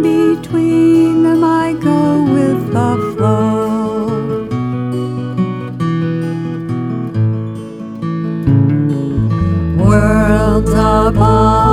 in between them I go with the flow. Worlds apart.